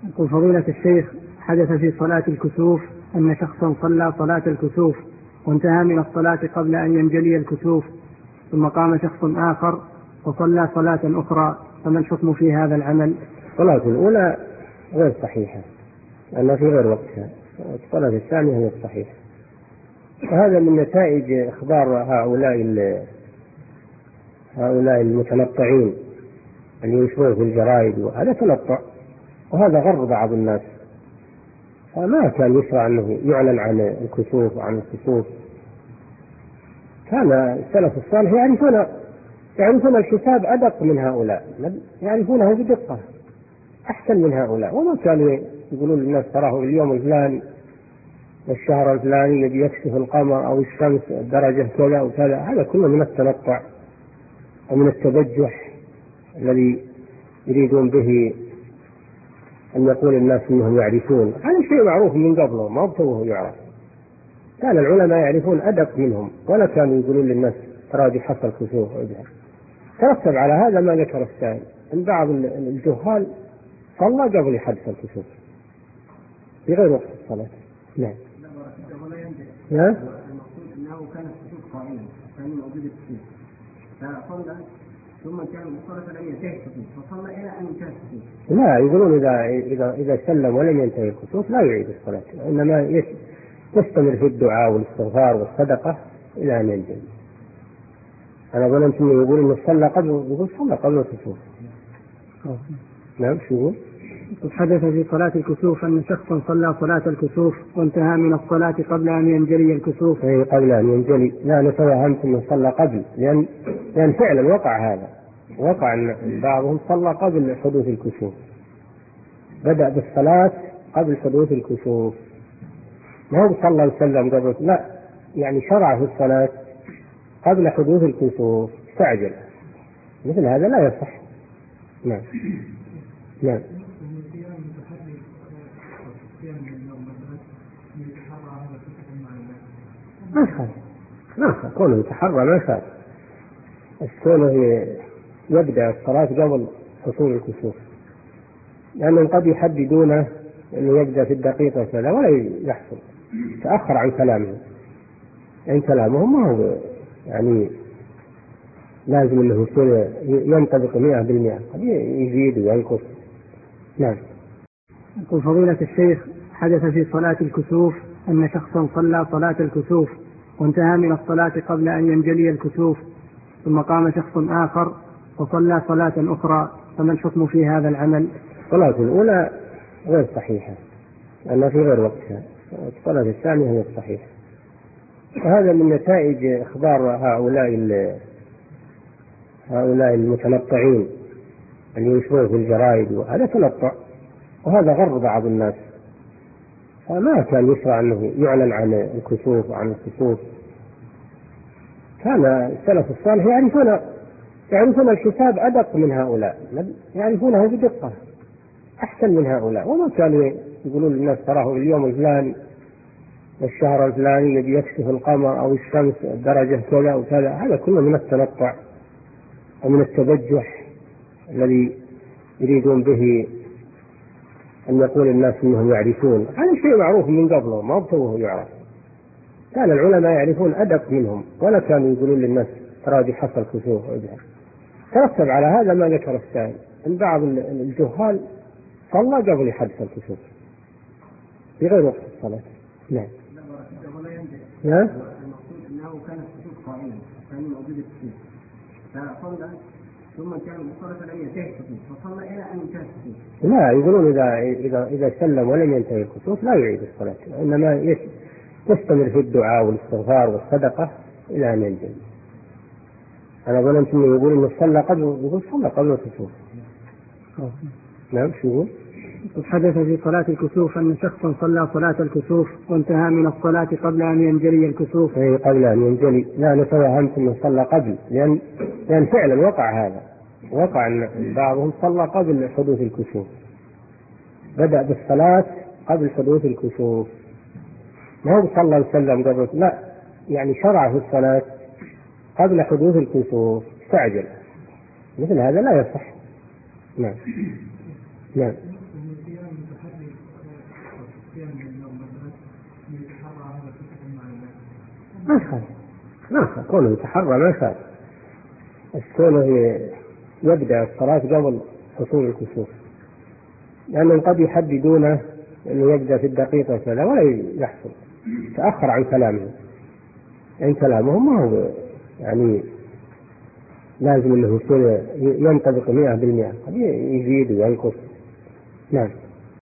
يقول فضيلة الشيخ: حدث في صلاة الكسوف أن شخصا صلى صلاة الكسوف وانتهى من الصلاة قبل أن ينجلي الكسوف، ثم قام شخص آخر وصلى صلاة أخرى، فما الحكم في هذا العمل؟ الصلاة الأولى غير صحيحة لأنها في غير وقتها، الصلاة الثانية هي الصحيحة، وهذا من نتائج إخبار هؤلاء المتنطعين اللي ينشرون في الجرائد، وهذا تنطع وهذا غر بعض الناس. فما كان يشرع أنه يعلن عن الكسوف وعن الكسوف. كان السلف الصالح يعرفون الحساب أدق من هؤلاء، يعرفونه بدقة أحسن من هؤلاء، وما كانوا يقولون للناس تراه اليوم الفلاني والشهر الفلاني الذي يكشف القمر أو الشمس درجة كذا وكذا. هذا كله من التنطع ومن التبجح الذي يريدون به أن يقول الناس أنهم يعرفون. هذا شيء معروف من قبله، ما بتوه يعرف. كان العلماء يعرفون أدق منهم، ولا كانوا يقولون للناس ترى حصل كسوف. ترتب على هذا ما ذكر السائل أن بعض الجهال صلى قبل حدث الكسوف في غير وقت الصلاة. نعم. المقصود أنه كان الكسوف قائما، كان موجود الكسوف، فصلى ثم كان مصطلح لم ينتهي الكسوف فصلى إلى أن انتهى الكسوف. لا، يقولون إذا سلم ولم ينتهي الكسوف لا يعيد الصلاة، إنما يستمر في الدعاء والاستغفار والصدقة إلى أن ينتهي. أنا ظننت إنه يقول إنه صلى قبل الكسوف. نعم. شو يقول؟ حدث في صلاة الكسوف أن شخصا صلى صلاة الكسوف وانتهى من الصلاة قبل أن ينجلي الكسوف. قبل أن ينجلي، لا، أنا توهمت أنه صلى قبل، لأن فعلا وقع هذا، وقع أن بعضهم صلى قبل حدوث الكسوف، بدأ بالصلاة قبل حدوث الكسوف، ما هو صلى وسلم قبل، لا، يعني شرع في الصلاة قبل حدوث الكسوف، استعجل. مثل هذا لا يصح. نعم. نعم. ما خاف كونه يتحرى، ما خاف، كونه يبدأ الصلاة قبل حصول الكسوف، لأنهم قد يحددونه أنه يبدأ في الدقيقة كذا ولا يحصل، تأخر عن كلامهم، يعني كلامهم ما هو يعني لازم أنه يصير ينطبق 100%، قد يزيد وينقص. نعم. يقول فضيلة الشيخ: حدث في صلاة الكسوف أن شخصا صلى صلاة الكسوف وانتهى من الصلاة قبل أن ينجلي الكسوف، ثم قام شخص آخر وصلى صلاة أخرى، فما الحكم في هذا العمل؟ الصلاة الأولى غير صحيحة لأنها في غير وقتها، الصلاة الثانية هي الصحيحة، وهذا من نتائج إخبار هؤلاء المتنطعين اللي ينشرون في الجرائد، وهذا تنطع وهذا غر بعض الناس. فما كان يشرع أنه يعلن عن الكسوف وعن الكسوف. كان السلف الصالح يعرفون الحساب أدق من هؤلاء، يعرفونه بدقة أحسن من هؤلاء، وما كانوا يقولون للناس تراه اليوم الفلاني والشهر الفلاني الذي يكشف القمر أو الشمس درجة كذا وكذا. هذا كله من التنطع ومن التبجح الذي يريدون به أن يقول الناس أنهم يعرفون. هذا شيء معروف من قبله، ما بتوه يعرف. كان العلماء يعرفون أدق منهم، ولا كانوا يقولون للناس ترى حصل كسوف. ترتب على هذا ما ذكر السائل أن بعض الجهال صلى قبل حدث الكسوف في غير وقت الصلاة. نعم. المقصود أنه كان الكسوف قائما، كان موجود الكسوف، فصلى ثم كان مصطلح لم ينتهي الكسوف فصلى إلى أن انتهى الكسوف. لا، يقولون إذا سلم ولم ينتهي الكسوف لا يعيد الصلاة، إنما يستمر في الدعاء والاستغفار والصدقة إلى أن ينتهي. أنا ظننت إنه يقول إنه صلى قبل الكسوف. نعم. شو يقول؟ حدث في صلاة الكسوف أن شخصا صلى صلاة الكسوف وانتهى من الصلاة قبل أن ينجلي الكسوف. قبل أن ينجلي، لا، أنا توهمت إنه صلى قبل، لأن فعلا وقع هذا، وقع أن بعضهم صلى قبل حدوث الكسوف، بدأ بالصلاة قبل حدوث الكسوف، ما هو صلى وسلم قبل، لا، يعني شرع في الصلاة قبل حدوث الكسوف، استعجل. مثل هذا لا يصح. نعم. نعم. ما يخالف كونه يتحرى ما يخالف، كونه يبدأ الصلاة قبل حصول الكسوف، لأنهم قد يحددونه أنه يبدأ في الدقيقة كذا ولا يحصل، تأخر عن كلامهم، يعني كلامهم ما هو يعني لازم أنه يكون ينطبق 100%، قد يزيد وينقص. نعم.